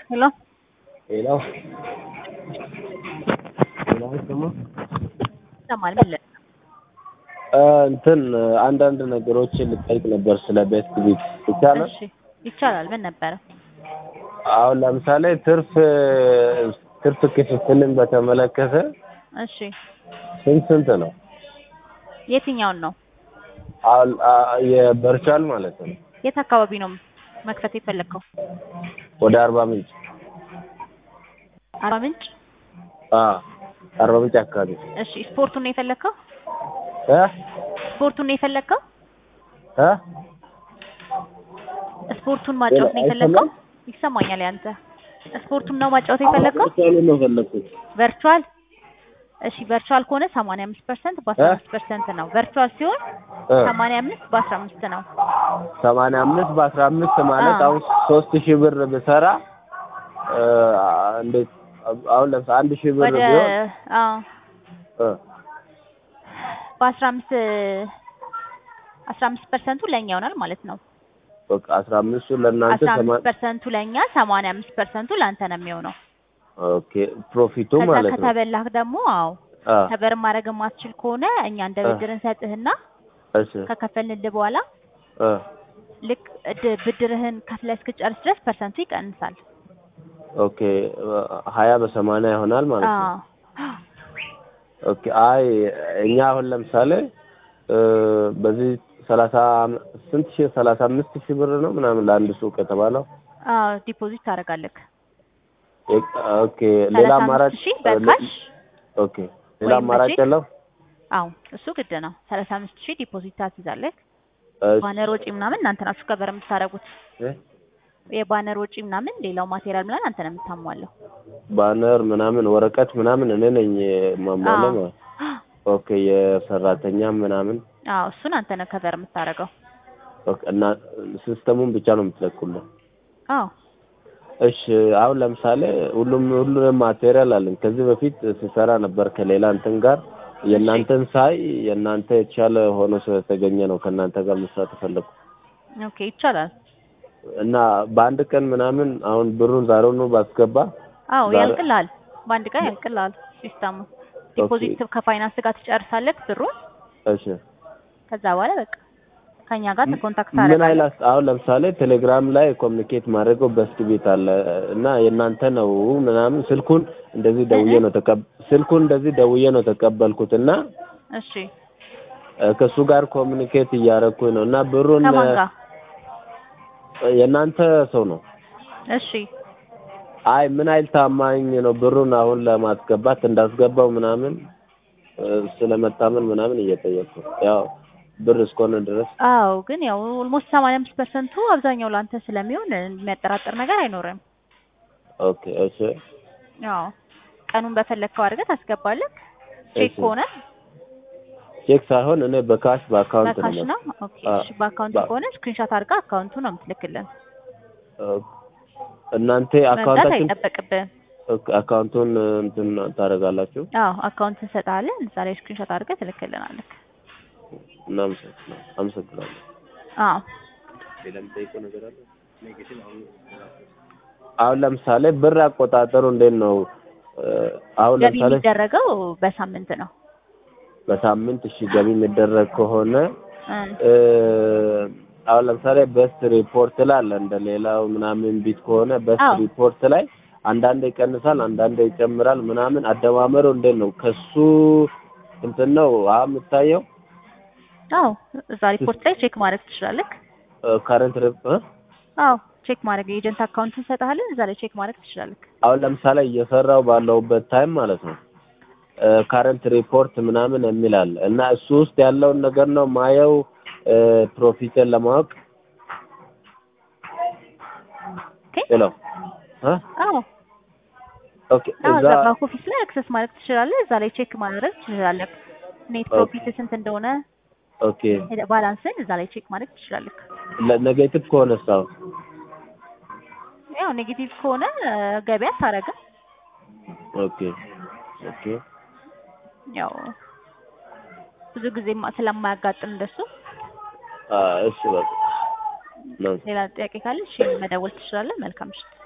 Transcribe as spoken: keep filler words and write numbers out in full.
Hello? Hello? Hello, Summa? ይሰማል ምን ልል እንትን አንዳንድ ነገሮችን ልጠይቅ ነበር ስለ ቤት ቤት ይቻላል? እሺ ይቻላል ምን ነበር? አሁን ለምሳሌ ትርፍ ትርፍ ክፍፍልን በተመለከተ እሺ ስንት ስንት ነው? የትኛውን ነው? አሁን የበርቻል ማለት ነው። የት አካባቢ ነው መክፈት የፈለከው? ወደ አርባ ምንጭ። አርባ ምንጭ? አዎ አርባ ምንጭ አካባቢ። እሺ ስፖርቱን ነው የፈለከው? እ ስፖርቱን ነው የፈለከው? እ ስፖርቱን ማጫወት ነው የፈለከው? ይሰማኛል ያንተ ስፖርቱን ነው ማጫወት የፈለከው? ቨርቹዋል ነው ፈለኩት። ቨርቹዋል? እሺ ቨርቹዋል ከሆነ ሰማንያ አምስት ፐርሰንት በአስራ አምስት ፐርሰንት ነው። ቨርቹዋል ሲሆን ሰማንያ አምስት በአስራ አምስት ነው። ሰማንያ አምስት በአስራ አምስት ማለት አሁን ሶስት ሺህ ብር ብሰራ እንዴት አሁን ለምሳሌ አንድ ሺህ ብር ወደ ቢሆን አዎ እ በአስራ አምስት አስራ አምስት ፐርሰንቱ ለኛ ይሆናል ማለት ነው። በቃ አስራ አምስት ለእናንተ አስራ አምስት ፐርሰንቱ ለኛ ሰማንያ አምስት ፐርሰንቱ ለአንተ ነው የሚሆነው። ኦኬ ፕሮፊቱ ማለት ነው። ከተበላህ ደግሞ አዎ ከበር ማድረግ ማትችል ከሆነ እኛ እንደ ብድር እንሰጥህና እሺ ከከፈልንልህ በኋላ እ ልክ ብድርህን ከፍለህ እስክጨርስ ድረስ ፐርሰንቱ ይቀንሳል። ኦኬ ሀያ በሰማንያ ይሆናል ማለት ነው። አዎ ኦኬ አይ እኛ አሁን ለምሳሌ በዚህ ሰላሳ ስንት ሺህ ሰላሳ አምስት ሺህ ብር ነው ምናምን ለአንድ ሱቅ የተባለው። አዎ ዲፖዚት ታደርጋለህ። ኦኬ ሌላ አማራጭ በካሽ ኦኬ ሌላ አማራጭ የለው? አዎ እሱ ግድ ነው። ሰላሳ አምስት ሺህ ዲፖዚት ታስይዛለህ። ባነር ወጪ ምናምን እናንተ ናችሁ ከበር የምታደርጉት። የባነር ወጪ ምናምን ሌላው ማቴሪያል ምናምን አንተ ነው የምታሟለው። ባነር ምናምን ወረቀት ምናምን እኔ ነኝ ማሟለው። ኦኬ የሰራተኛ ምናምን አዎ እሱን አንተ ነህ ከበር የምታደርገው። ኦኬ እና ሲስተሙን ብቻ ነው የምትለኩልኝ? አዎ እሺ አሁን ለምሳሌ ሁሉም ሁሉም ማቴሪያል አለኝ። ከዚህ በፊት ሲሰራ ነበር ከሌላ እንትን ጋር የእናንተን ሳይ የእናንተ የተሻለ ሆኖ ስለተገኘ ነው ከእናንተ ጋር መስራት ተፈልኩ። ኦኬ ይቻላል። እና በአንድ ቀን ምናምን አሁን ብሩን ዛሬውኑ ባስገባ አዎ ያልቅልሃል። በአንድ ቀን ያልቅልሃል ሲስተሙ። ዲፖዚት ከፋይናንስ ጋር ትጨርሳለህ ብሩን። እሺ ከዛ በኋላ በቃ ከኛ ጋር ኮንታክት አደረጋለሁ። ምን አይላስ አሁን ለምሳሌ ቴሌግራም ላይ ኮሙኒኬት ማድረገው በስት ቤት አለ እና የእናንተ ነው ምናምን ስልኩን እንደዚህ ደውዬ ነው ተቀበል ስልኩን እንደዚህ ደውዬ ነው ተቀበልኩትና እሺ ከሱ ጋር ኮሙኒኬት እያደረኩኝ ነው እና ብሩን ከማን ጋር? የእናንተ ሰው ነው። እሺ አይ ምን አይል ታማኝ ነው ብሩን አሁን ለማስገባት እንዳስገባው ምናምን ስለመታመን ምናምን እየጠየቁ ያው ብር እስኮነ ድረስ አዎ ግን ያው ኦልሞስት ሰማንያ አምስት ፐርሰንቱ አብዛኛው ላንተ ስለሚሆን የሚያጠራጥር ነገር አይኖርም። ኦኬ እሺ አዎ ቀኑን በፈለከው አድርገህ ታስገባለህ። ቼክ ሆነ ቼክ ሳይሆን እኔ በካሽ በአካውንት ነው ነው ኦኬ እሺ በአካውንት ከሆነ ስክሪንሾት አድርጋ አካውንቱ ነው የምትልክልን። እናንተ አካውንታችን አይጠበቅብህም። ኦኬ አካውንቱን እንትን ታደርጋላችሁ? አዎ አካውንት እንሰጣለን እዛ ላይ ስክሪንሾት አድርገህ ትልክልናለህ። እናመሰግናለን። አመሰግናለሁ። አዎ ሌላም ጠይቆ ነገር አለ? ኔጌቲቭ አሁን አሁን ለምሳሌ ብር አቆጣጠሩ እንዴት ነው? አሁን ለምሳሌ የሚደረገው በሳምንት ነው። በሳምንት እሺ ገቢ የሚደረግ ከሆነ አሁን ለምሳሌ በስት ሪፖርት ላይ አለ እንደሌላው ምናምን ቢት ከሆነ በስት ሪፖርት ላይ አንዳንዴ ይቀንሳል አንዳንዴ ይጨምራል ምናምን አደማመሩ እንዴት ነው? ከሱ እንትን ነው አሁን የምታየው? አዎ እዛ ሪፖርት ላይ ቼክ ማድረግ ትችላለህ። ካረንት ሪፖርት አዎ ቼክ ማድረግ ኤጀንት አካውንት እንሰጣለን እዛ ላይ ቼክ ማድረግ ትችላለህ። አሁን ለምሳሌ እየሰራው ባለውበት ታይም ማለት ነው ካረንት ሪፖርት ምናምን የሚል አለ እና እሱ ውስጥ ያለውን ነገር ነው ማየው ፕሮፊትን ለማወቅ። ኦኬ ሄሎ አ አዎ ኦኬ እዛ ባክ ኦፊስ ላይ አክሰስ ማድረግ ትችላለህ እዛ ላይ ቼክ ማድረግ ትችላለህ። ኔት ፕሮፊት ስንት እንደሆነ ኦኬ ባላንስን እዛ ላይ ቼክ ማድረግ ትችላለህ። ለኔጌቲቭ ከሆነ ሳው ያው ኔጌቲቭ ከሆነ ገበያ ታረጋ። ኦኬ ኦኬ ያው ብዙ ጊዜ ስለማያጋጥም እንደሱ አ እሺ በቃ ሌላ ጥያቄ ካለ እሺ መደወል ትችላለህ። መልካም ምሽት።